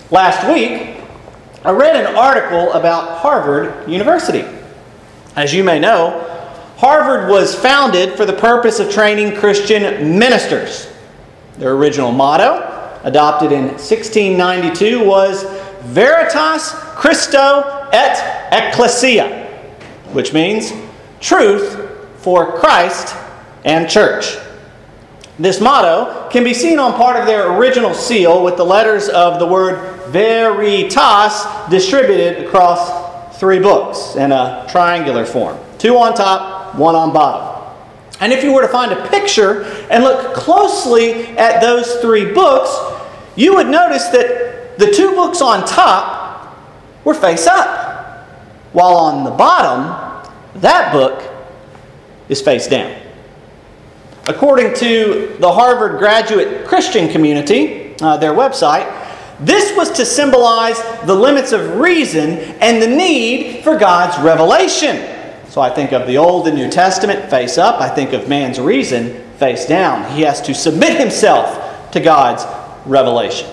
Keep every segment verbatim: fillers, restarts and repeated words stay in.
Last week, I read an article about Harvard University. As you may know, Harvard was founded for the purpose of training Christian ministers. Their original motto, adopted in sixteen ninety-two, was Veritas Christo et Ecclesia, which means truth for Christ and church. This motto can be seen on part of their original seal with the letters of the word Veritas distributed across three books in a triangular form. Two on top, one on bottom. And if you were to find a picture and look closely at those three books, you would notice that the two books on top were face up, while on the bottom, that book is face down. According to the Harvard Graduate Christian Community, uh, their website, this was to symbolize the limits of reason and the need for God's revelation. So I think of the Old and New Testament face up. I think of man's reason face down. He has to submit himself to God's revelation.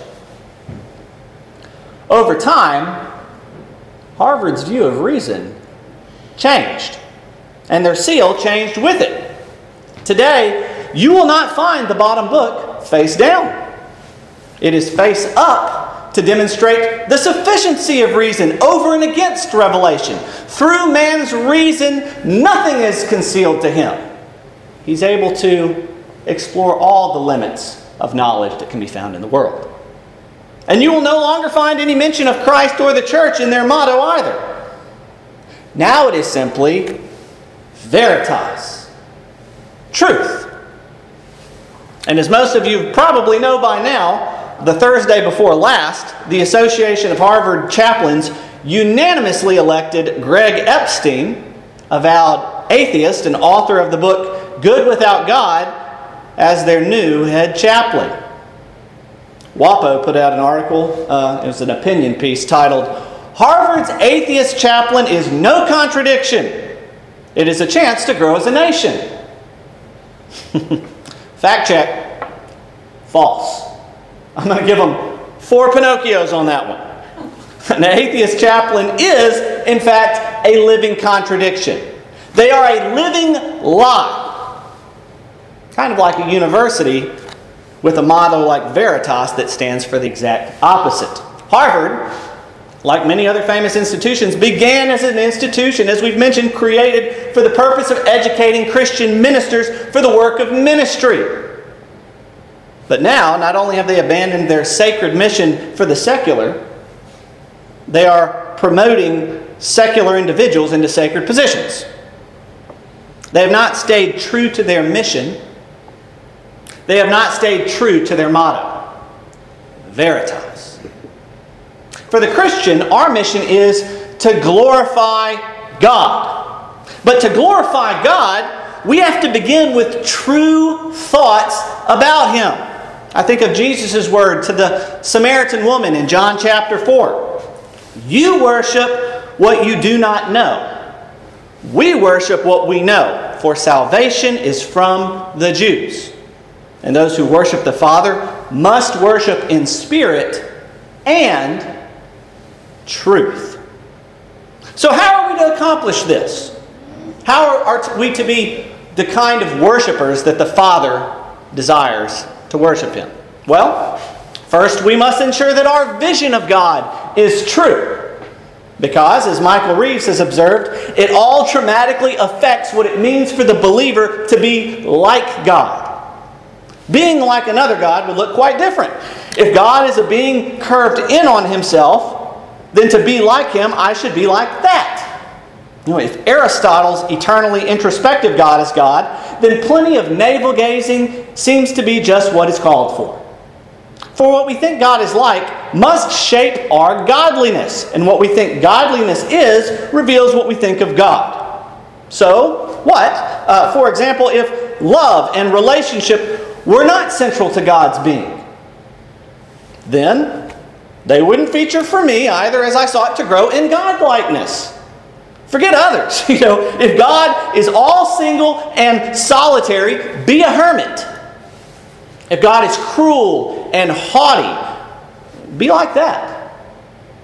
Over time, Harvard's view of reason changed, and their seal changed with it. Today, you will not find the bottom book face down. It is face up to demonstrate the sufficiency of reason over and against revelation. Through man's reason, nothing is concealed to him. He's able to explore all the limits of knowledge that can be found in the world. And you will no longer find any mention of Christ or the church in their motto either. Now it is simply Veritas. Truth. And as most of you probably know by now, the Thursday before last, the Association of Harvard Chaplains unanimously elected Greg Epstein, avowed atheist and author of the book Good Without God, as their new head chaplain. WAPO put out an article, uh, it was an opinion piece titled, Harvard's Atheist Chaplain is no contradiction. It is a chance to grow as a nation. Fact check. False. I'm going to give them four Pinocchios on that one. An atheist chaplain is, in fact, a living contradiction. They are a living lie. Kind of like a university with a motto like Veritas that stands for the exact opposite. Harvard, like many other famous institutions, began as an institution, as we've mentioned, created for the purpose of educating Christian ministers for the work of ministry. But now, not only have they abandoned their sacred mission for the secular, they are promoting secular individuals into sacred positions. They have not stayed true to their mission. They have not stayed true to their motto, Veritas. For the Christian, our mission is to glorify God. But to glorify God, we have to begin with true thoughts about Him. I think of Jesus' word to the Samaritan woman in John chapter four. You worship what you do not know. We worship what we know, for salvation is from the Jews. And those who worship the Father must worship in spirit and truth. So how are we to accomplish this? How are we to be the kind of worshipers that the Father desires to worship Him? Well, first we must ensure that our vision of God is true. Because, as Michael Reeves has observed, it all dramatically affects what it means for the believer to be like God. Being like another God would look quite different. If God is a being curved in on Himself, then to be like Him, I should be like that. You know, if Aristotle's eternally introspective God is God, then plenty of navel-gazing seems to be just what is called for. For what we think God is like must shape our godliness. And what we think godliness is reveals what we think of God. So, what? Uh, for example, if love and relationship were not central to God's being, then they wouldn't feature for me either as I sought to grow in God-likeness. Forget others. You know, if God is all single and solitary, be a hermit. If God is cruel and haughty, be like that.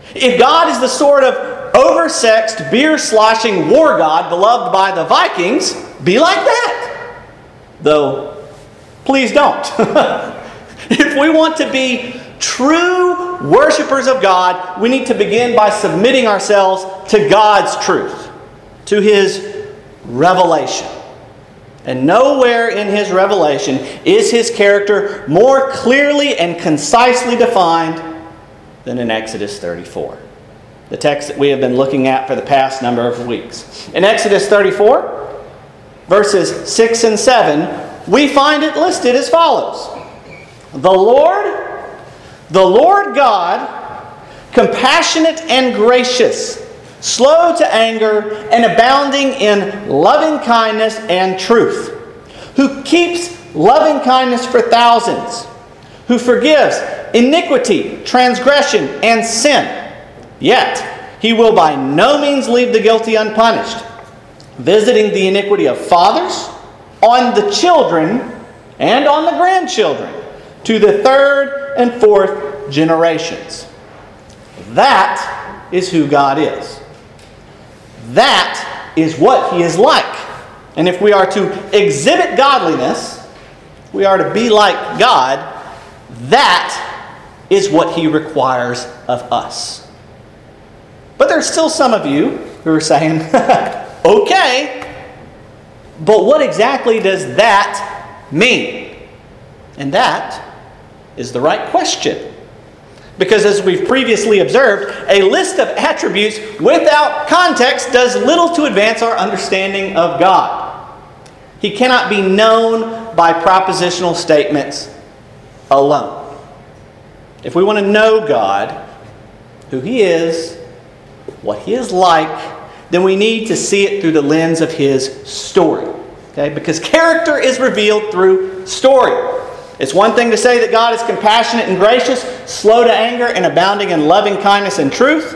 If God is the sort of oversexed, beer-sloshing war god beloved by the Vikings, be like that. Though, please don't. If we want to be true worshipers of God, we need to begin by submitting ourselves to God's truth, to His revelation. And nowhere in His revelation is His character more clearly and concisely defined than in Exodus thirty-four, the text that we have been looking at for the past number of weeks. In Exodus thirty-four, verses six and seven, we find it listed as follows. The Lord, the Lord God, compassionate and gracious, slow to anger, and abounding in loving kindness and truth, who keeps loving kindness for thousands, who forgives iniquity, transgression, and sin. Yet He will by no means leave the guilty unpunished, visiting the iniquity of fathers on the children and on the grandchildren, to the third and fourth generations. That is who God is. That is what He is like. And if we are to exhibit godliness, we are to be like God, that is what He requires of us. But there's still some of you who are saying, okay, but what exactly does that mean? And that is the right question. Because as we've previously observed, a list of attributes without context does little to advance our understanding of God. He cannot be known by propositional statements alone. If we want to know God, who He is, what He is like, then we need to see it through the lens of His story. Okay? Because character is revealed through story. It's one thing to say that God is compassionate and gracious, slow to anger, and abounding in loving kindness and truth.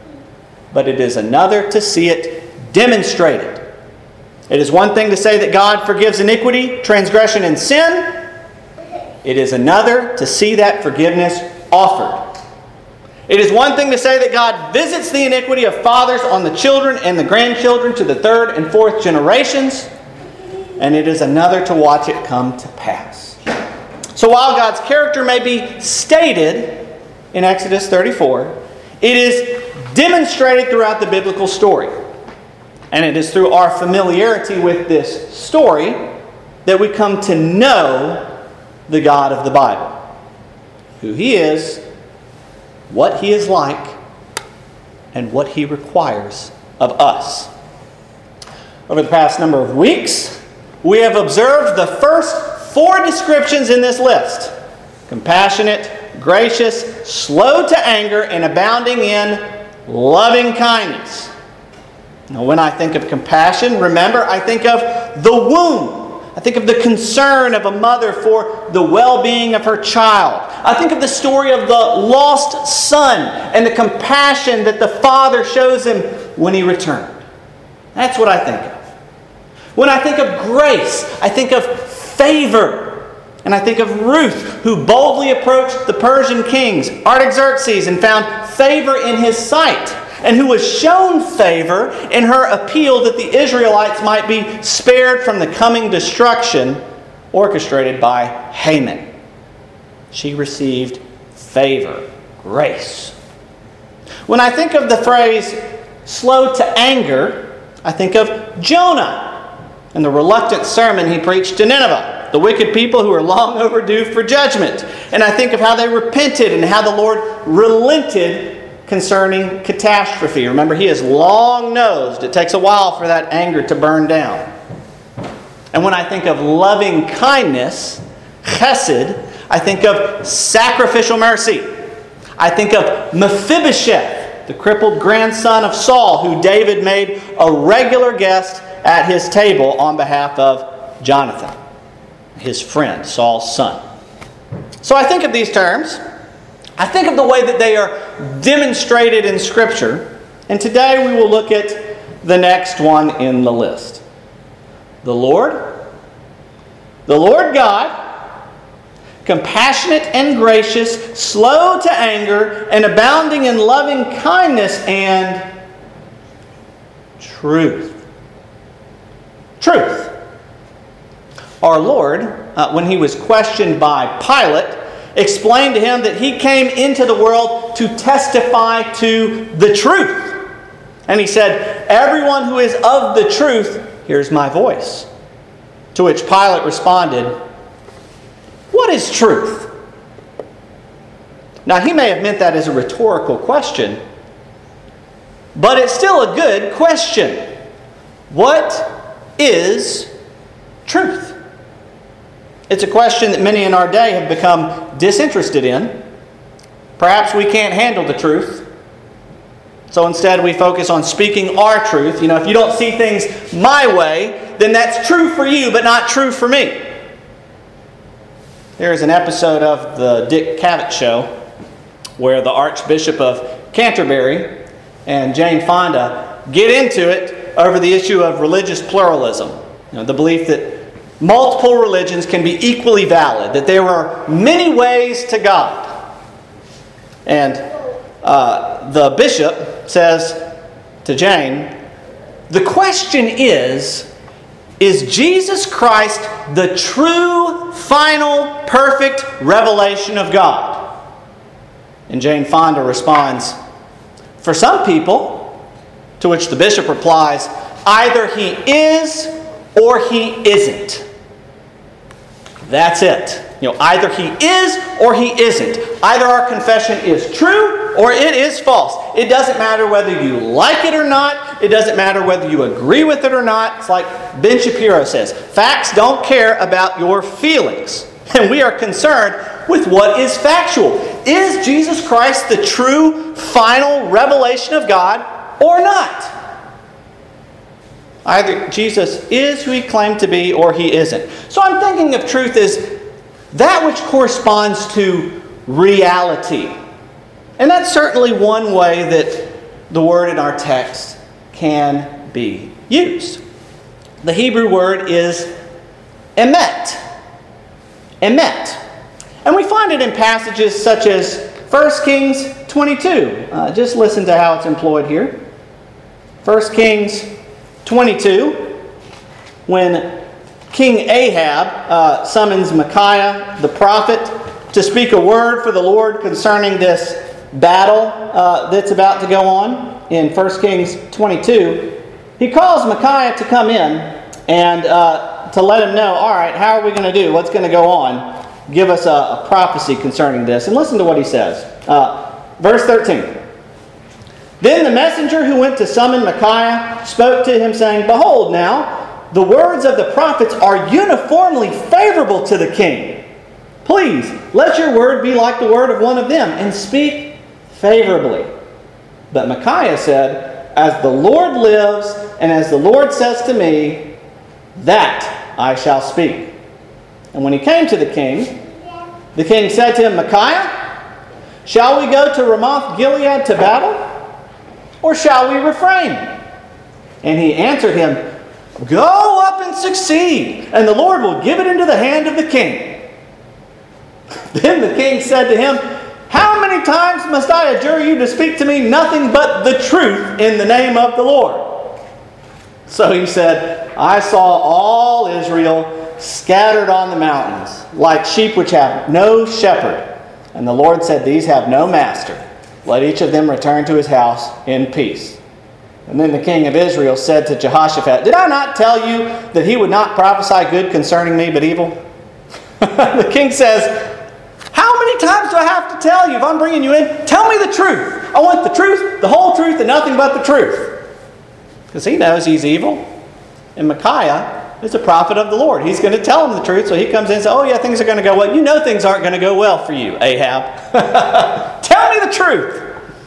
But it is another to see it demonstrated. It is one thing to say that God forgives iniquity, transgression, and sin. It is another to see that forgiveness offered. It is one thing to say that God visits the iniquity of fathers on the children and the grandchildren to the third and fourth generations. And it is another to watch it come to pass. So while God's character may be stated in Exodus thirty-four, it is demonstrated throughout the biblical story. And it is through our familiarity with this story that we come to know the God of the Bible. Who He is, what He is like, and what He requires of us. Over the past number of weeks, we have observed the first four descriptions in this list: compassionate, gracious, slow to anger, and abounding in loving kindness. Now, when I think of compassion, remember, I think of the womb. I think of the concern of a mother for the well-being of her child. I think of the story of the lost son and the compassion that the father shows him when he returned. That's what I think of. When I think of grace, I think of favor. And I think of Ruth, who boldly approached the Persian kings, Artaxerxes, and found favor in his sight, and who was shown favor in her appeal that the Israelites might be spared from the coming destruction orchestrated by Haman. She received favor, grace. When I think of the phrase slow to anger, I think of Jonah and the reluctant sermon he preached to Nineveh, the wicked people who are long overdue for judgment. And I think of how they repented and how the Lord relented concerning catastrophe. Remember, He is long-nosed. It takes a while for that anger to burn down. And when I think of loving kindness, chesed, I think of sacrificial mercy. I think of Mephibosheth, the crippled grandson of Saul, who David made a regular guest at his table on behalf of Jonathan, his friend, Saul's son. So I think of these terms. I think of the way that they are demonstrated in Scripture. And today we will look at the next one in the list. The Lord, the Lord God, compassionate and gracious, slow to anger, and abounding in loving kindness and truth. Truth. Our Lord, uh, when he was questioned by Pilate, explained to him that he came into the world to testify to the truth. And he said, "Everyone who is of the truth hears my voice." To which Pilate responded, "What is truth?" Now, he may have meant that as a rhetorical question, but it's still a good question. What is truth? It's a question that many in our day have become disinterested in. Perhaps we can't handle the truth. So instead we focus on speaking our truth. You know, if you don't see things my way, then that's true for you, but not true for me. There is an episode of the Dick Cavett Show where the Archbishop of Canterbury and Jane Fonda get into it over the issue of religious pluralism. You know, the belief that multiple religions can be equally valid, that there are many ways to God. And uh, the bishop says to Jane, "The question is, is Jesus Christ the true, final, perfect revelation of God?" And Jane Fonda responds, "For some people," to which the bishop replies, "either he is or he isn't." That's it. You know, either he is or he isn't. Either our confession is true or it is false. It doesn't matter whether you like it or not. It doesn't matter whether you agree with it or not. It's like Ben Shapiro says, facts don't care about your feelings. And we are concerned with what is factual. Is Jesus Christ the true, final revelation of God or not? Either Jesus is who he claimed to be or he isn't. So I'm thinking of truth as that which corresponds to reality. And that's certainly one way that the word in our text can be used. The Hebrew word is emet. Emet. And we find it in passages such as First Kings twenty-two. Uh, just listen to how it's employed here. First Kings twenty-two, when King Ahab uh, summons Micaiah the prophet to speak a word for the Lord concerning this battle uh, that's about to go on in First Kings twenty-two, he calls Micaiah to come in and uh, to let him know, all right, how are we going to do? What's going to go on? Give us a, a prophecy concerning this. And listen to what he says. Uh, verse thirteen. Then the messenger who went to summon Micaiah spoke to him, saying, "Behold now, the words of the prophets are uniformly favorable to the king. Please, let your word be like the word of one of them, and speak favorably." But Micaiah said, "As the Lord lives, and as the Lord says to me, that I shall speak." And when he came to the king, the king said to him, "Micaiah, shall we go to Ramoth Gilead to battle? Or shall we refrain?" And he answered him, "Go up and succeed, and the Lord will give it into the hand of the king." Then the king said to him, "How many times must I adjure you to speak to me nothing but the truth in the name of the Lord?" So he said, "I saw all Israel scattered on the mountains, like sheep which have no shepherd. And the Lord said, These have no master. Let each of them return to his house in peace." And then the king of Israel said to Jehoshaphat, "Did I not tell you that he would not prophesy good concerning me, but evil?" The king says, "How many times do I have to tell you if I'm bringing you in? Tell me the truth. I want the truth, the whole truth, and nothing but the truth." Because he knows he's evil. And Micaiah is a prophet of the Lord. He's going to tell him the truth. So he comes in and says, "Oh yeah, things are going to go well." You know things aren't going to go well for you, Ahab. Tell me the truth.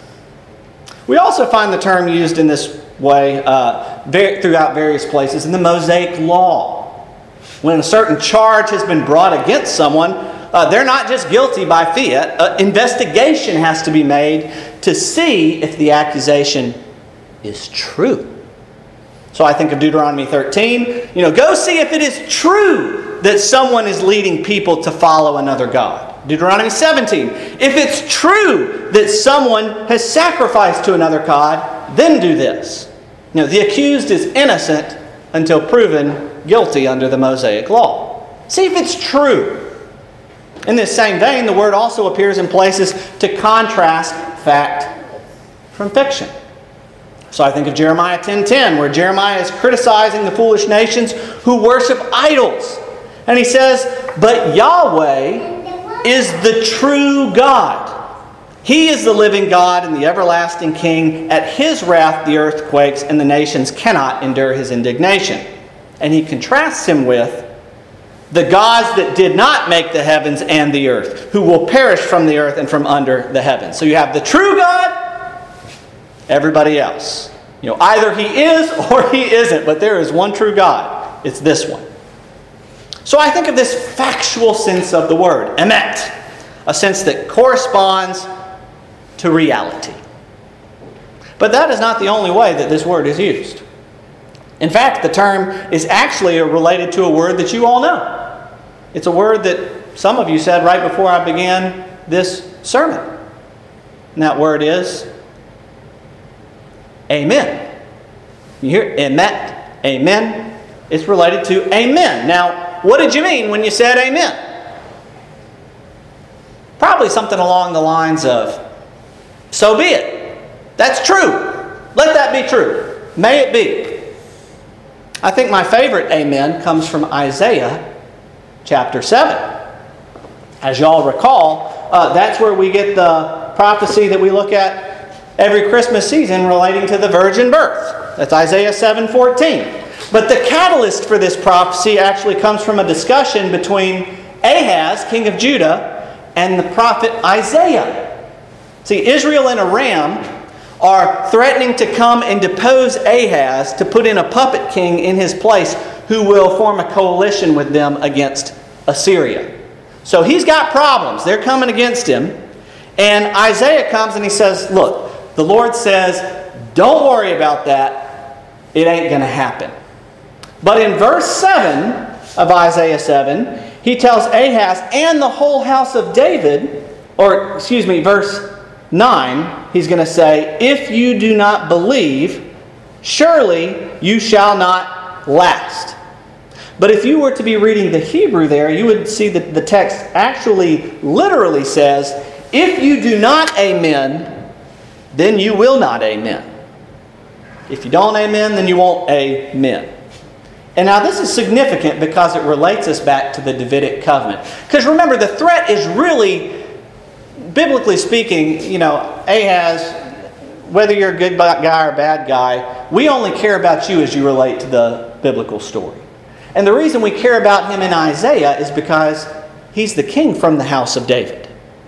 We also find the term used in this way uh, throughout various places in the Mosaic Law. When a certain charge has been brought against someone, uh, they're not just guilty by fiat. Uh, investigation has to be made to see if the accusation is true. So I think of Deuteronomy thirteen. You know, go see if it is true that someone is leading people to follow another god. Deuteronomy seventeen. If it's true that someone has sacrificed to another god, then do this. You know, the accused is innocent until proven guilty under the Mosaic law. See if it's true. In this same vein, the word also appears in places to contrast fact from fiction. So I think of Jeremiah ten ten, where Jeremiah is criticizing the foolish nations who worship idols. And he says, "But Yahweh is the true God. He is the living God and the everlasting King. At His wrath the earth quakes, and the nations cannot endure His indignation." And he contrasts Him with the gods that did not make the heavens and the earth, who will perish from the earth and from under the heavens. So you have the true God, everybody else. You know, either He is or He isn't, but there is one true God. It's this one. So I think of this factual sense of the word, emet, a sense that corresponds to reality. But that is not the only way that this word is used. In fact, the term is actually related to a word that you all know. It's a word that some of you said right before I began this sermon. And that word is amen. You hear emet, amen. It's related to amen. Now, what did you mean when you said amen? Probably something along the lines of, so be it. That's true. Let that be true. May it be. I think my favorite amen comes from Isaiah chapter seven. As y'all recall, uh, that's where we get the prophecy that we look at every Christmas season relating to the virgin birth. That's Isaiah seven fourteen. But the catalyst for this prophecy actually comes from a discussion between Ahaz, king of Judah, and the prophet Isaiah. See, Israel and Aram are threatening to come and depose Ahaz to put in a puppet king in his place who will form a coalition with them against Assyria. So he's got problems. They're coming against him. And Isaiah comes and he says, look, the Lord says, don't worry about that. It ain't going to happen. But in verse seven of Isaiah seven, he tells Ahaz and the whole house of David, or excuse me, verse nine, he's going to say, if you do not believe, surely you shall not last. But if you were to be reading the Hebrew there, you would see that the text actually literally says, if you do not amen, then you will not amen. If you don't amen, then you won't amen. And now this is significant because it relates us back to the Davidic covenant. Because remember, the threat is really, biblically speaking, you know, Ahaz, whether you're a good guy or a bad guy, we only care about you as you relate to the biblical story. And the reason we care about him in Isaiah is because he's the king from the house of David.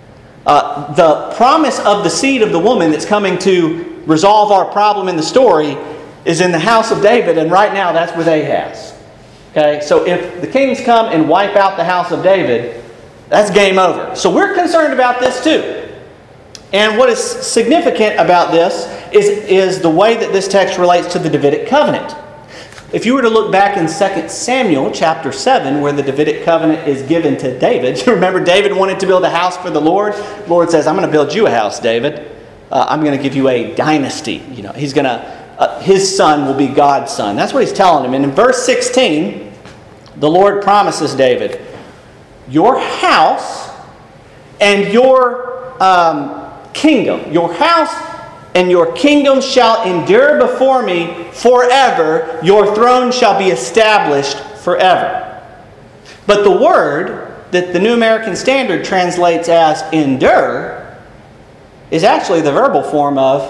Uh, the promise of the seed of the woman that's coming to resolve our problem in the story is in the house of David, and right now that's with Ahaz. Okay, so if the kings come and wipe out the house of David, that's game over. So we're concerned about this too. And what is significant about this is, is the way that this text relates to the Davidic covenant. If you were to look back in Second Samuel chapter seven, where the Davidic covenant is given to David, you remember David wanted to build a house for the Lord. The Lord says, I'm going to build you a house, David. Uh, I'm going to give you a dynasty. You know, he's going to Uh, his son will be God's son. That's what he's telling him. And in verse sixteen, the Lord promises David, your house and your um, kingdom, your house and your kingdom shall endure before me forever. Your throne shall be established forever. But the word that the New American Standard translates as endure is actually the verbal form of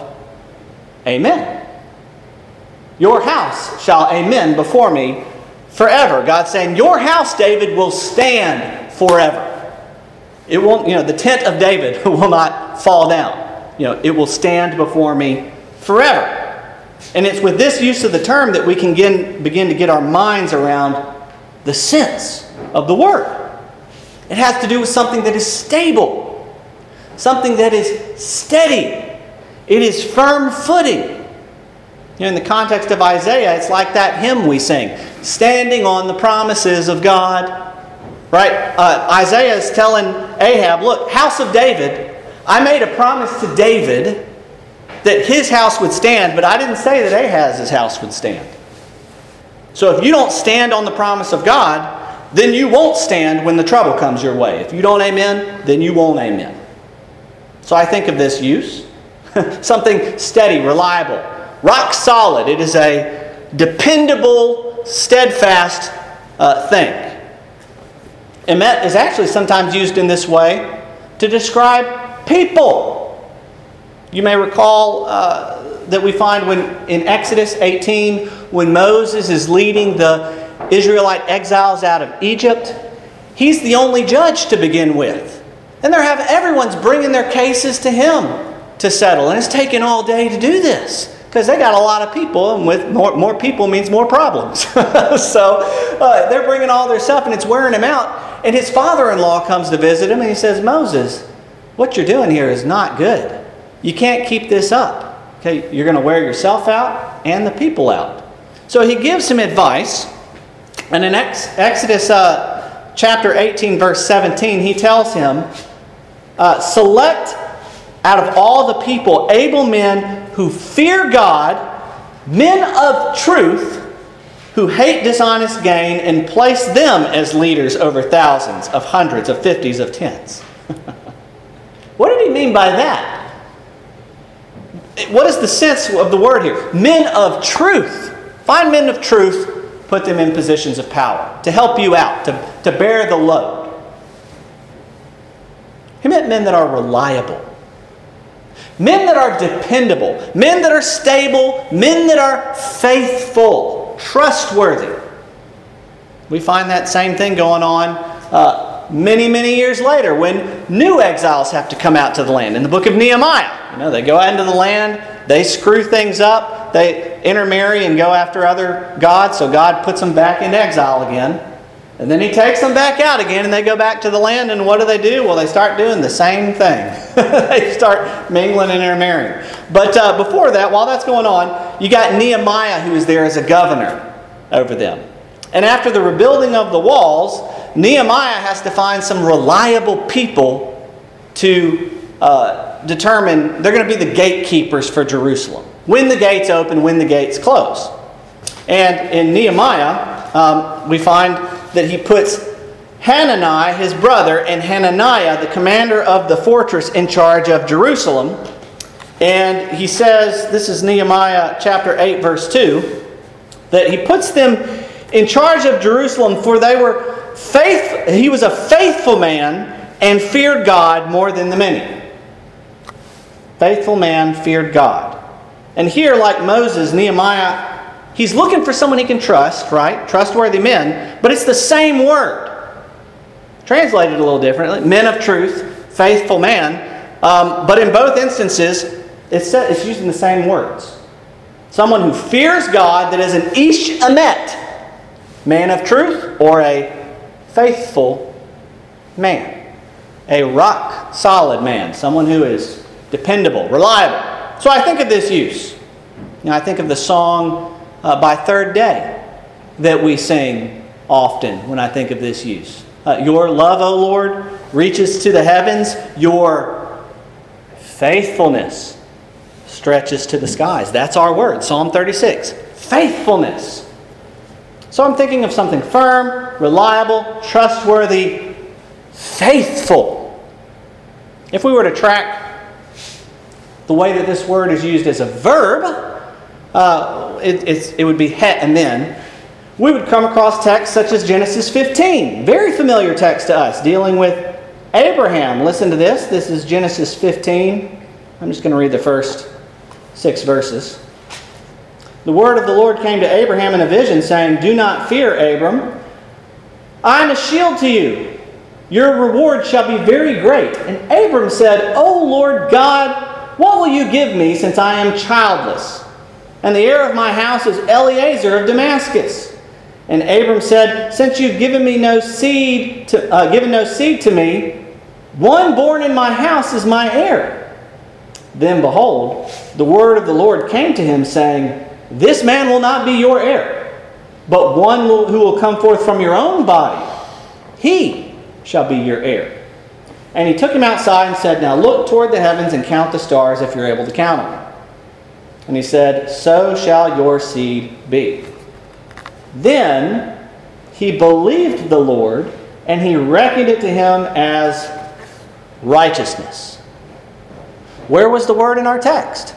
amen. Your house shall amen before me forever. God's saying, your house, David, will stand forever. It won't, you know, the tent of David will not fall down. You know, it will stand before me forever. And it's with this use of the term that we can begin, begin to get our minds around the sense of the word. It has to do with something that is stable, something that is steady. It is firm footing. You know, in the context of Isaiah, it's like that hymn we sing, standing on the promises of God. Right? Uh, Isaiah is telling Ahab, look, house of David, I made a promise to David that his house would stand, but I didn't say that Ahaz's house would stand. So if you don't stand on the promise of God, then you won't stand when the trouble comes your way. If you don't amen, then you won't amen. So I think of this use. Something steady, reliable, rock solid. It is a dependable, steadfast uh, thing. Emet is actually sometimes used in this way to describe people. You may recall uh, that we find when in Exodus eighteen, when Moses is leading the Israelite exiles out of Egypt, he's the only judge to begin with. And they're having, everyone's bringing their cases to him to settle. And it's taking all day to do this because they got a lot of people, and with more, more people means more problems. so uh, they're bringing all their stuff and it's wearing him out. And his father-in-law comes to visit him and he says, Moses, what you're doing here is not good. You can't keep this up. Okay, you're going to wear yourself out and the people out. So he gives him advice. And in Ex- Exodus uh, chapter eighteen, verse seventeen, he tells him, uh, select out of all the people able men who fear God, men of truth, who hate dishonest gain, and place them as leaders over thousands, of hundreds, of fifties, of tens. What did he mean by that? What is the sense of the word here? Men of truth. Find men of truth, put them in positions of power to help you out, to, to bear the load. He meant men that are reliable. Men that are dependable. Men that are stable. Men that are faithful. Trustworthy. We find that same thing going on uh, many, many years later when new exiles have to come out to the land. In the book of Nehemiah, you know, they go out into the land, they screw things up, they intermarry and go after other gods, so God puts them back into exile again. And then he takes them back out again and they go back to the land, and what do they do? Well, they start doing the same thing. They start mingling and intermarrying. But uh, before that, while that's going on, you got Nehemiah who is there as a governor over them. And after the rebuilding of the walls, Nehemiah has to find some reliable people to uh, determine, they're going to be the gatekeepers for Jerusalem. When the gates open, when the gates close. And in Nehemiah, um, we find that he puts Hanani, his brother, and Hananiah, the commander of the fortress, in charge of Jerusalem. And he says, this is Nehemiah chapter eight, verse two, that he puts them in charge of Jerusalem, for they were faith. He was a faithful man and feared God more than the many. Faithful man feared God. And here, like Moses, Nehemiah, he's looking for someone he can trust, right? Trustworthy men. But it's the same word. Translated a little differently. Men of truth, faithful man. Um, but in both instances, it's, set, it's using the same words. Someone who fears God, that is an ish emet, man of truth, or a faithful man. A rock solid man. Someone who is dependable, reliable. So I think of this use. You know, I think of the song Uh, by third day that we sing often when I think of this use. Uh, your love, O Lord, reaches to the heavens. Your faithfulness stretches to the skies. That's our word, Psalm thirty-six. Faithfulness. So I'm thinking of something firm, reliable, trustworthy, faithful. If we were to track the way that this word is used as a verb, Uh, it, it's, it would be het and then. We would come across texts such as Genesis fifteen. Very familiar text to us, dealing with Abraham. Listen to this. This is Genesis fifteen. I'm just going to read the first six verses. The word of the Lord came to Abraham in a vision, saying, Do not fear, Abram. I am a shield to you. Your reward shall be very great. And Abram said, O Lord God, what will you give me, since I am childless? And the heir of my house is Eliezer of Damascus. And Abram said, Since you've given me no seed, to, uh, given no seed to me, one born in my house is my heir. Then behold, the word of the Lord came to him, saying, This man will not be your heir, but one will, who will come forth from your own body. He shall be your heir. And he took him outside and said, now look toward the heavens and count the stars if you're able to count them. And he said, so shall your seed be. Then he believed the Lord, and he reckoned it to him as righteousness. Where was the word in our text?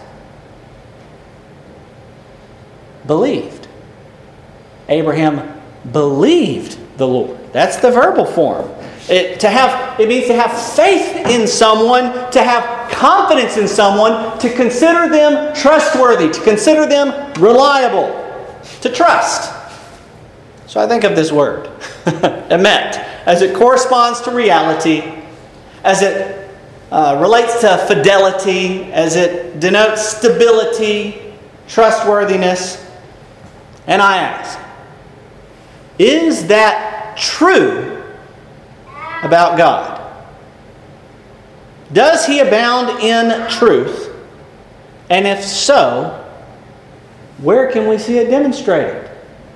Believed. Abraham believed the Lord. That's the verbal form. It, to have, it means to have faith in someone, to have confidence in someone, to consider them trustworthy, to consider them reliable, to trust. So I think of this word, emet, as it corresponds to reality, as it uh, relates to fidelity, as it denotes stability, trustworthiness. And I ask, is that true about God? Does He abound in truth? And if so, where can we see it demonstrated?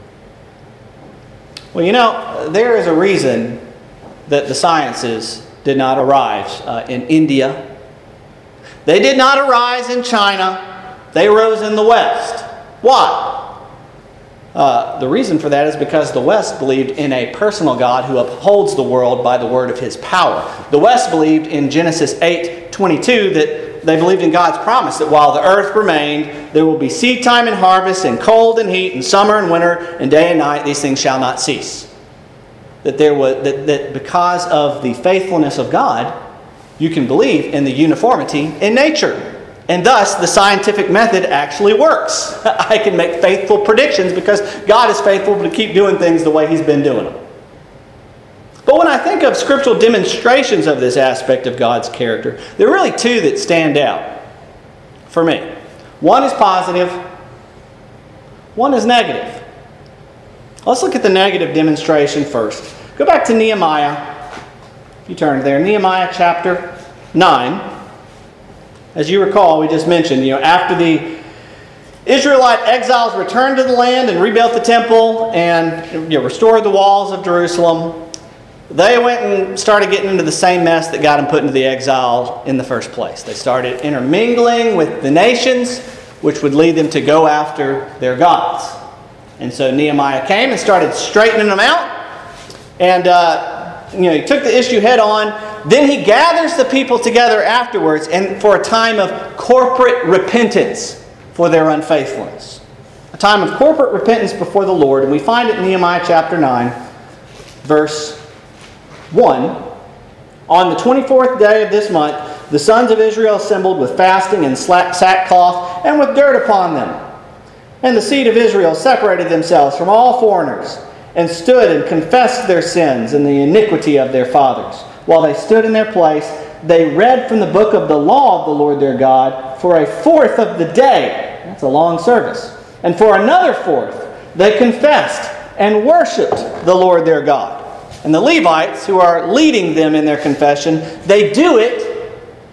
Well, you know, there is a reason that the sciences did not arise uh, in India. They did not arise in China. They rose in the West. Why? Uh, the reason for that is because the West believed in a personal God who upholds the world by the word of His power. The West believed in Genesis eight twenty-two that they believed in God's promise that while the earth remained, there will be seed time and harvest, and cold and heat, and summer and winter, and day and night. These things shall not cease. That there was that, that because of the faithfulness of God, you can believe in the uniformity in nature. And thus, the scientific method actually works. I can make faithful predictions because God is faithful to keep doing things the way He's been doing them. But when I think of scriptural demonstrations of this aspect of God's character, there are really two that stand out for me. One is positive, one is negative. Let's look at the negative demonstration first. Go back to Nehemiah. If you turn there, Nehemiah chapter nine. As you recall, we just mentioned, you know, after the Israelite exiles returned to the land and rebuilt the temple and, you know, restored the walls of Jerusalem, they went and started getting into the same mess that got them put into the exile in the first place. They started intermingling with the nations, which would lead them to go after their gods. And so Nehemiah came and started straightening them out. And, uh, you know, he took the issue head on. Then he gathers the people together afterwards and for a time of corporate repentance for their unfaithfulness. A time of corporate repentance before the Lord. And we find it in Nehemiah chapter nine, verse one. On the twenty-fourth day of this month, the sons of Israel assembled with fasting and sackcloth and with dirt upon them. And the seed of Israel separated themselves from all foreigners and stood and confessed their sins and the iniquity of their fathers. While they stood in their place, they read from the book of the law of the Lord their God for a fourth of the day. That's a long service. And for another fourth, they confessed and worshipped the Lord their God. And the Levites, who are leading them in their confession, they do it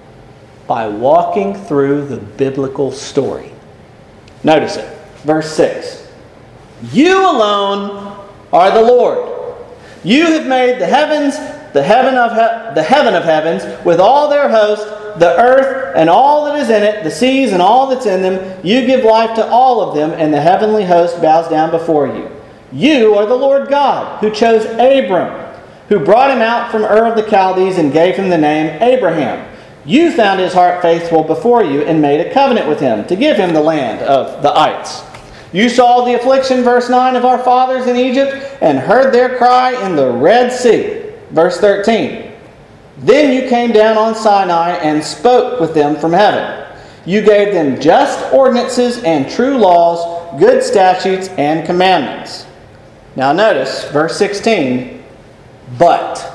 by walking through the biblical story. Notice it. Verse six. You alone are the Lord. You have made the heavens, the heaven of he- the heaven of heavens, with all their host, the earth and all that is in it, the seas and all that's in them. You give life to all of them, and the heavenly host bows down before you. You are the Lord God, who chose Abram, who brought him out from Ur of the Chaldees and gave him the name Abraham. You found his heart faithful before you and made a covenant with him to give him the land of the ites. You saw the affliction, verse nine, of our fathers in Egypt and heard their cry in the Red Sea. Verse thirteen. Then you came down on Sinai and spoke with them from heaven. You gave them just ordinances and true laws, good statutes and commandments. Now notice, verse sixteen. But.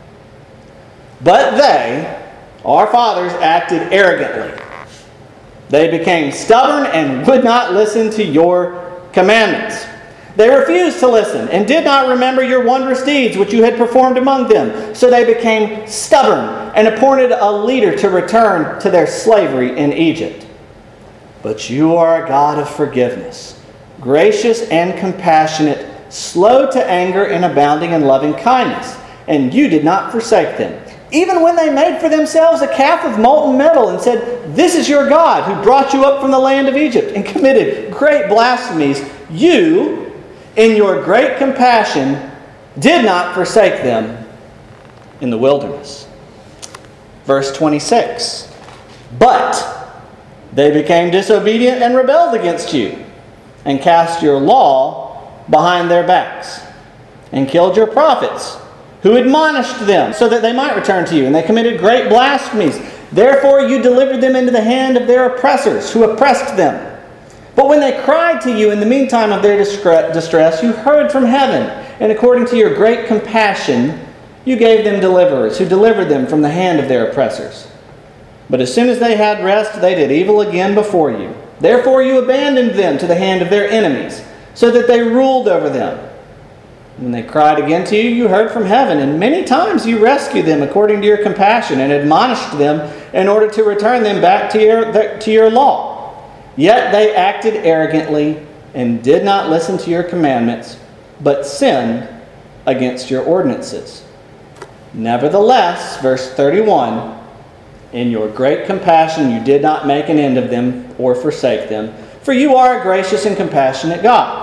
But they, our fathers, acted arrogantly. They became stubborn and would not listen to your commandments. They refused to listen and did not remember your wondrous deeds which you had performed among them. So they became stubborn and appointed a leader to return to their slavery in Egypt. But you are a God of forgiveness, gracious and compassionate, slow to anger and abounding in loving kindness, and you did not forsake them. Even when they made for themselves a calf of molten metal and said, "This is your God who brought you up from the land of Egypt," and committed great blasphemies, you, in your great compassion, did not forsake them in the wilderness. Verse twenty-six. But they became disobedient and rebelled against you, and cast your law behind their backs, and killed your prophets, who admonished them, so that they might return to you. And they committed great blasphemies. Therefore you delivered them into the hand of their oppressors, who oppressed them. But when they cried to you in the meantime of their distress, you heard from heaven, and according to your great compassion, you gave them deliverers, who delivered them from the hand of their oppressors. But as soon as they had rest, they did evil again before you. Therefore you abandoned them to the hand of their enemies, so that they ruled over them. When they cried again to you, you heard from heaven, and many times you rescued them according to your compassion, and admonished them in order to return them back to your, to your law. Yet they acted arrogantly and did not listen to your commandments, but sinned against your ordinances. Nevertheless, verse thirty-one, in your great compassion you did not make an end of them or forsake them, for you are a gracious and compassionate God.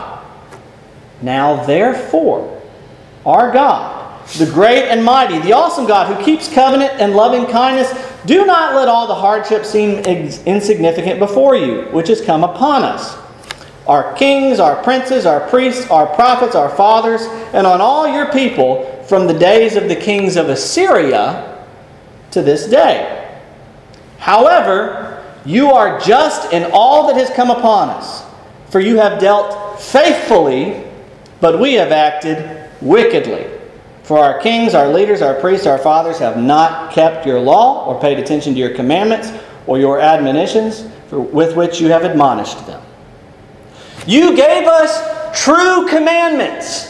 Now therefore, our God, the great and mighty, the awesome God who keeps covenant and loving kindness, do not let all the hardships seem insignificant before you, which has come upon us. Our kings, our princes, our priests, our prophets, our fathers, and on all your people from the days of the kings of Assyria to this day. However, you are just in all that has come upon us, for you have dealt faithfully, but we have acted wickedly. For our kings, our leaders, our priests, our fathers have not kept your law or paid attention to your commandments or your admonitions for, with which you have admonished them. You gave us true commandments.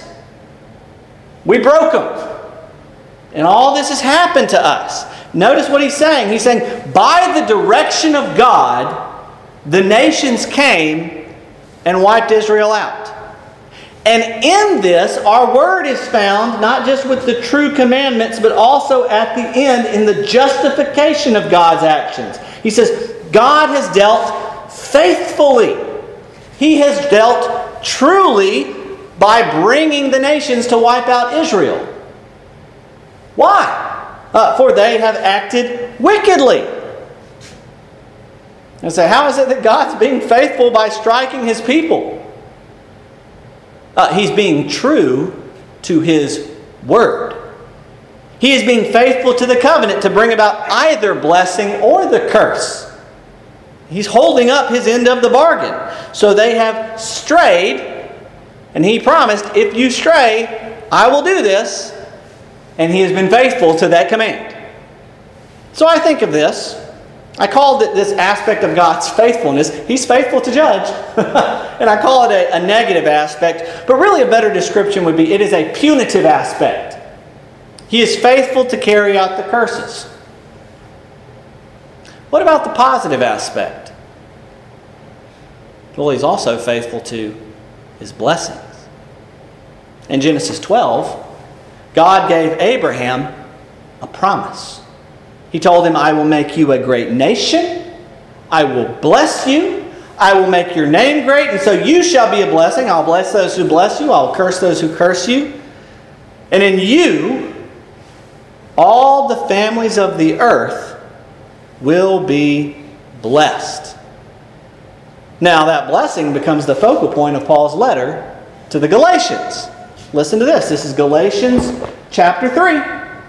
We broke them. And all this has happened to us. Notice what he's saying. He's saying, by the direction of God, the nations came and wiped Israel out. And in this, our word is found not just with the true commandments, but also at the end in the justification of God's actions. He says, God has dealt faithfully. He has dealt truly by bringing the nations to wipe out Israel. Why? Uh, for they have acted wickedly. And say, how is it that God's being faithful by striking His people? Uh, he's being true to His word. He is being faithful to the covenant to bring about either blessing or the curse. He's holding up His end of the bargain. So they have strayed, and He promised, if you stray, I will do this. And He has been faithful to that command. So I think of this. I called it this aspect of God's faithfulness. He's faithful to judge. And I call it a, a negative aspect. But really a better description would be it is a punitive aspect. He is faithful to carry out the curses. What about the positive aspect? Well, He's also faithful to His blessings. In Genesis twelve, God gave Abraham a promise. He told him, I will make you a great nation. I will bless you. I will make your name great, and so you shall be a blessing. I'll bless those who bless you. I'll curse those who curse you. And in you, all the families of the earth will be blessed. Now that blessing becomes the focal point of Paul's letter to the Galatians. Listen to this. This is Galatians chapter three.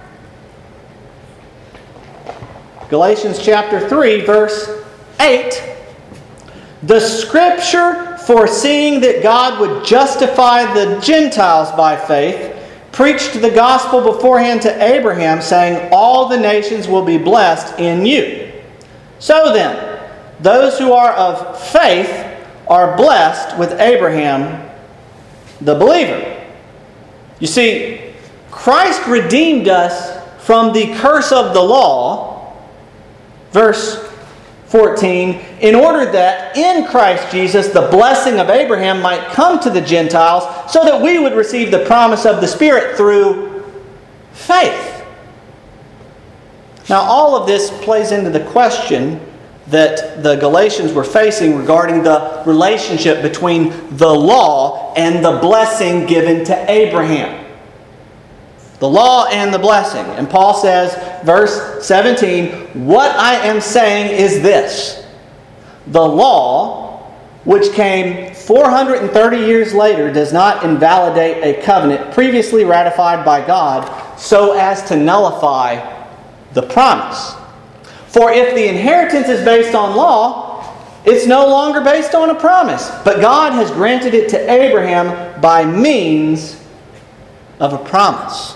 Galatians chapter three, verse eight. The Scripture, foreseeing that God would justify the Gentiles by faith, preached the gospel beforehand to Abraham, saying, all the nations will be blessed in you. So then, those who are of faith are blessed with Abraham, the believer. You see, Christ redeemed us from the curse of the law, verse fourteen, in order that in Christ Jesus the blessing of Abraham might come to the Gentiles, so that we would receive the promise of the Spirit through faith. Now, all of this plays into the question that the Galatians were facing regarding the relationship between the law and the blessing given to Abraham. The law and the blessing. And Paul says, verse seventeen, "What I am saying is this: the law, which came four hundred thirty years later, does not invalidate a covenant previously ratified by God so as to nullify the promise. For if the inheritance is based on law, it's no longer based on a promise, but God has granted it to Abraham by means of a promise.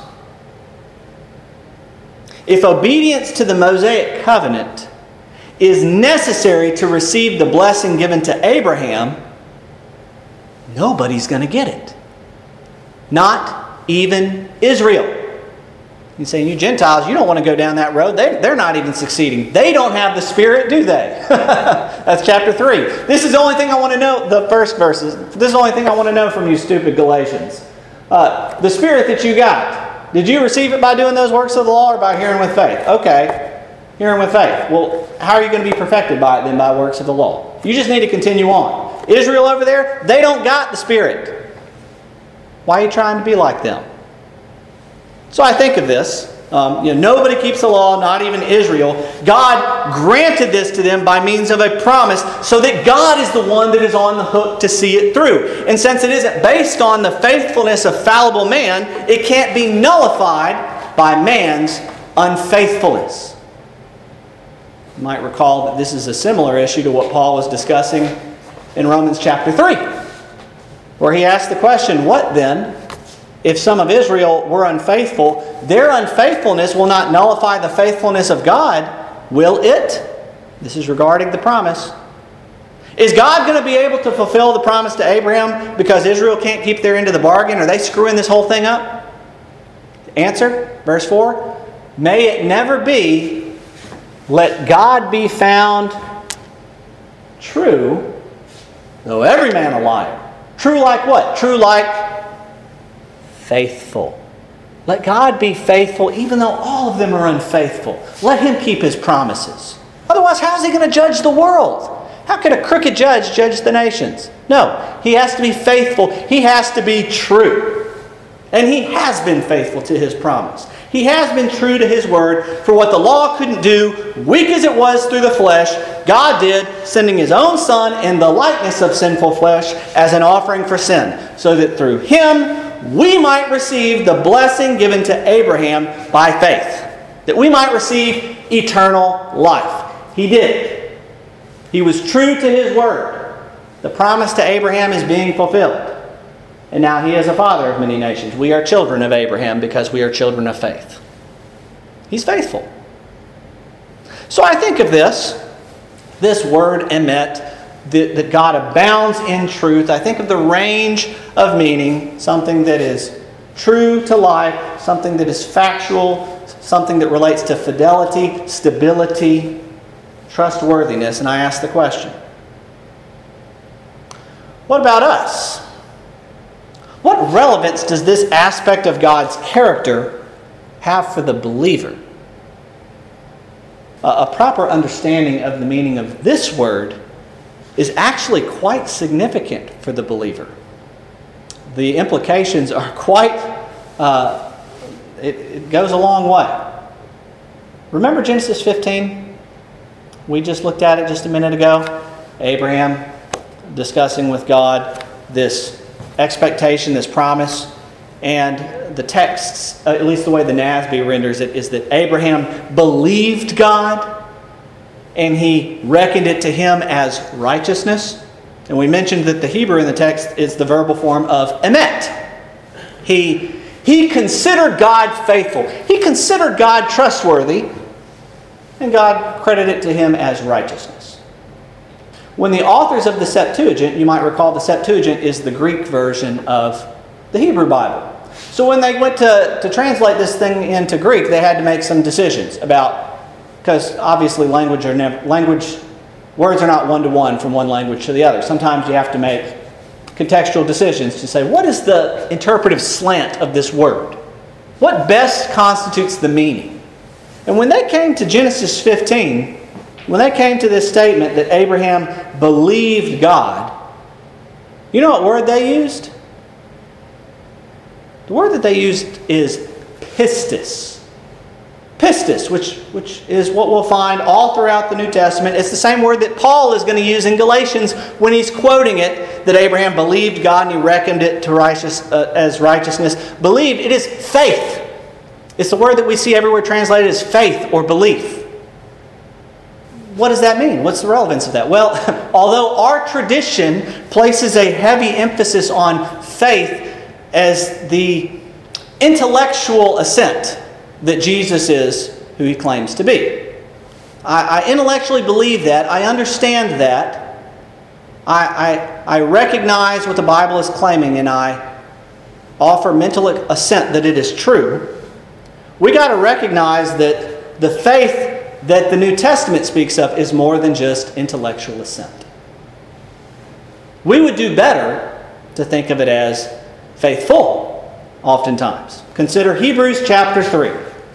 If obedience to the Mosaic covenant is necessary to receive the blessing given to Abraham, nobody's going to get it. Not even Israel." He's saying, you Gentiles, you don't want to go down that road. They, they're not even succeeding. They don't have the Spirit, do they? That's chapter three. This is the only thing I want to know, the first verses. This is the only thing I want to know from you stupid Galatians. Uh, the Spirit that you got, did you receive it by doing those works of the law or by hearing with faith? Okay, hearing with faith. Well, how are you going to be perfected by it then? By works of the law. You just need to continue on. Israel over there, they don't got the Spirit. Why are you trying to be like them? So I think of this. Um, you know, nobody keeps the law, not even Israel. God granted this to them by means of a promise so that God is the one that is on the hook to see it through. And since it isn't based on the faithfulness of fallible man, it can't be nullified by man's unfaithfulness. You might recall that this is a similar issue to what Paul was discussing in Romans chapter three, where he asked the question, what then? If some of Israel were unfaithful, their unfaithfulness will not nullify the faithfulness of God, will it? This is regarding the promise. Is God going to be able to fulfill the promise to Abraham because Israel can't keep their end of the bargain? Are they screwing this whole thing up? Answer, verse four, "May it never be, let God be found true, though every man a liar." True like what? True like faithful. Let God be faithful even though all of them are unfaithful. Let Him keep His promises. Otherwise, how is He going to judge the world? How could a crooked judge judge the nations? No, He has to be faithful. He has to be true. And He has been faithful to His promise. He has been true to His word. For what the law couldn't do, weak as it was through the flesh, God did, sending His own Son in the likeness of sinful flesh as an offering for sin, so that through Him we might receive the blessing given to Abraham by faith, that we might receive eternal life. He did. He was true to His word. The promise to Abraham is being fulfilled. And now He is a father of many nations. We are children of Abraham because we are children of faith. He's faithful. So I think of this, this word emet, that, that God abounds in truth. I think of the range of meaning, something that is true to life, something that is factual, something that relates to fidelity, stability, trustworthiness. And I ask the question, what about us? What relevance does this aspect of God's character have for the believer? A, a proper understanding of the meaning of this word is actually quite significant for the believer. The implications are quite, uh, it, it goes a long way. Remember Genesis fifteen? We just looked at it just a minute ago. Abraham discussing with God this expectation, this promise. And the texts, at least the way the N A S B renders it, is that Abraham believed God and he reckoned it to him as righteousness. And we mentioned that the Hebrew in the text is the verbal form of emet. He, he considered God faithful. He considered God trustworthy. And God credited it to him as righteousness. When the authors of the Septuagint, you might recall the Septuagint is the Greek version of the Hebrew Bible. So when they went to, to translate this thing into Greek, they had to make some decisions about, because obviously language are never, language, words are not one-to-one from one language to the other. Sometimes you have to make contextual decisions to say, what is the interpretive slant of this word? what best constitutes the meaning? And when they came to Genesis fifteen, when they came to this statement that Abraham believed God, you know what word they used? The word that they used is pistis. Pistis, which, which is what we'll find all throughout the New Testament. It's the same word that Paul is going to use in Galatians when he's quoting it, that Abraham believed God and he reckoned it to righteous, uh, as righteousness. Believed, it is faith. It's the word that we see everywhere translated as faith or belief. What does that mean? What's the relevance of that? Well, although our tradition places a heavy emphasis on faith as the intellectual assent that Jesus is who he claims to be. I, I intellectually believe that. I understand that. I, I, I recognize what the Bible is claiming, and I offer mental assent that it is true. We got to recognize that the faith that the New Testament speaks of is more than just intellectual assent. We would do better to think of it as faithful, oftentimes. Consider Hebrews chapter three.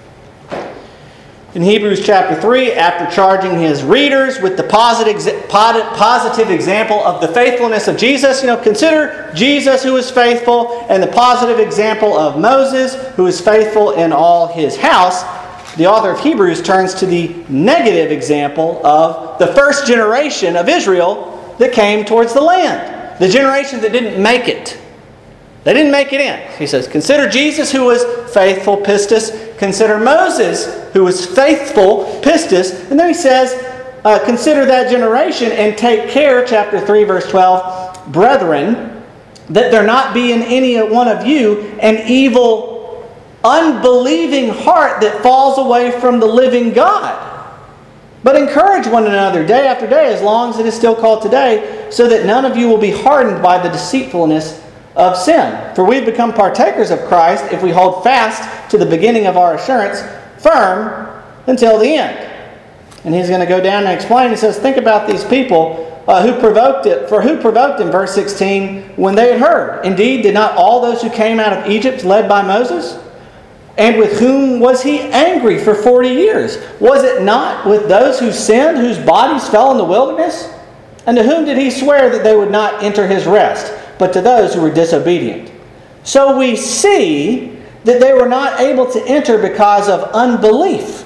In Hebrews chapter three, after charging his readers with the positive, positive example of the faithfulness of Jesus, you know, consider Jesus who is faithful and the positive example of Moses who is faithful in all his house. The author of Hebrews turns to the negative example of the first generation of Israel that came towards the land. The generation that didn't make it. They didn't make it in. He says, consider Jesus who was faithful, pistis. Consider Moses who was faithful, pistis. And then he says, uh, consider that generation and take care, chapter three, verse twelve, brethren, that there not be in any one of you an evil, unbelieving heart that falls away from the living God. But encourage one another day after day, as long as it is still called today, so that none of you will be hardened by the deceitfulness of sin. For we've become partakers of Christ if we hold fast to the beginning of our assurance, firm until the end. And he's going to go down and explain. He says, think about these people uh, who provoked it. For who provoked him, verse sixteen, when they had heard. Indeed, did not all those who came out of Egypt led by Moses? And with whom was he angry for forty years? Was it not with those who sinned, whose bodies fell in the wilderness? And to whom did he swear that they would not enter his rest, but to those who were disobedient? So we see that they were not able to enter because of unbelief.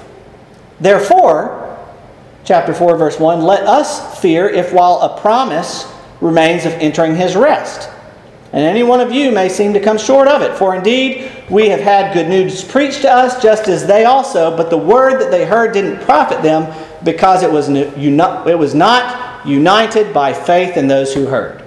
Therefore, chapter four, verse one, let us fear if while a promise remains of entering his rest. And any one of you may seem to come short of it. For indeed, we have had good news preached to us, just as they also, but the word that they heard didn't profit them, because it was, it was not united by faith in those who heard.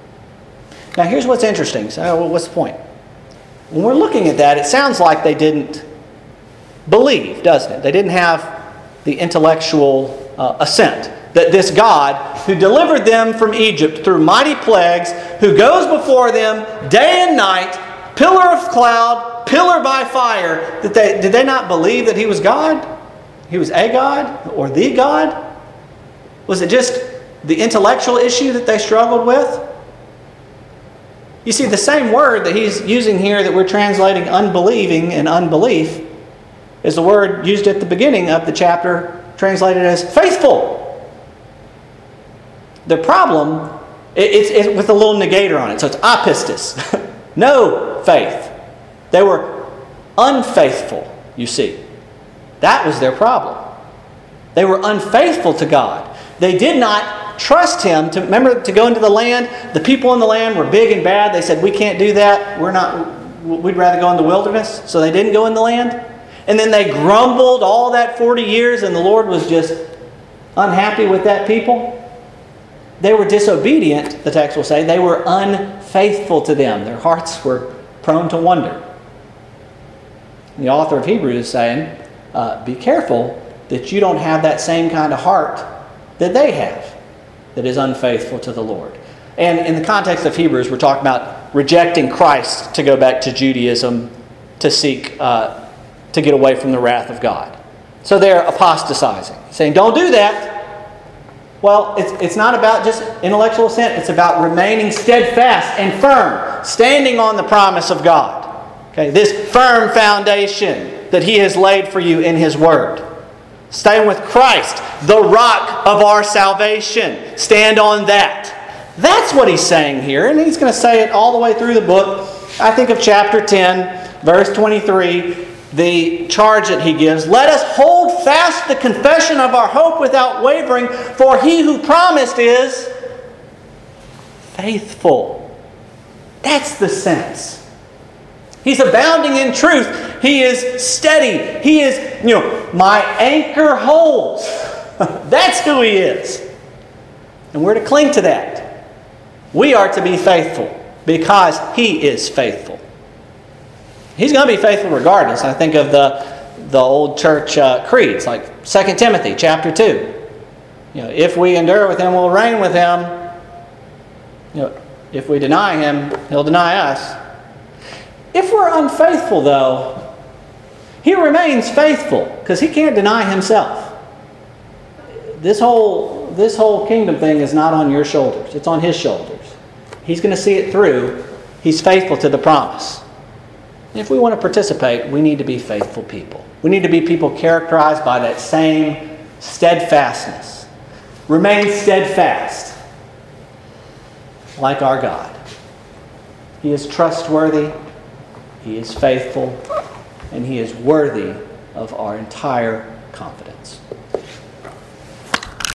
Now here's what's interesting. So, well, what's the point? When we're looking at that, it sounds like they didn't believe, doesn't it? They didn't have the intellectual uh, assent that this God who delivered them from Egypt through mighty plagues, who goes before them day and night, pillar of cloud, pillar by fire, that they did they not believe that he was God? He was a God or the God? Was it just the intellectual issue that they struggled with? You see, the same word that he's using here that we're translating unbelieving and unbelief is the word used at the beginning of the chapter translated as faithful. The problem, it's, it's with a little negator on it, so it's apistis. No faith. They were unfaithful, you see. That was their problem. They were unfaithful to God. They did not trust him to remember to go into the land. The people in the land were big and bad. They said, we can't do that. We're not, we'd rather go in the wilderness. So they didn't go in the land. And then they grumbled all that forty years, and the Lord was just unhappy with that people. They were disobedient, the text will say. They were unfaithful to them. Their hearts were prone to wonder. The author of Hebrews is saying, uh, be careful that you don't have that same kind of heart that they have, that is unfaithful to the Lord. And in the context of Hebrews, we're talking about rejecting Christ to go back to Judaism, to seek, uh, to get away from the wrath of God. So they're apostatizing, saying, don't do that. Well, it's, it's not about just intellectual assent. It's about remaining steadfast and firm, standing on the promise of God. Okay, this firm foundation that He has laid for you in His Word. Stay with Christ, the rock of our salvation. Stand on that. That's what He's saying here. And He's going to say it all the way through the book. I think of chapter ten, verse twenty-three, the charge that He gives. Let us hold fast the confession of our hope without wavering, for He who promised is faithful. That's the sense. He's abounding in truth. He is steady. He is, you know, my anchor holds. That's who He is. And we're to cling to that. We are to be faithful because He is faithful. He's going to be faithful regardless. I think of the, the old church uh, creeds, like Second Timothy chapter two. You know, if we endure with Him, we'll reign with Him. You know, if we deny Him, He'll deny us. If we're unfaithful, though, He remains faithful because He can't deny Himself. This whole, this whole kingdom thing is not on your shoulders. It's on His shoulders. He's going to see it through. He's faithful to the promise. And if we want to participate, we need to be faithful people. We need to be people characterized by that same steadfastness. Remain steadfast like our God. He is trustworthy. He is faithful, and He is worthy of our entire confidence.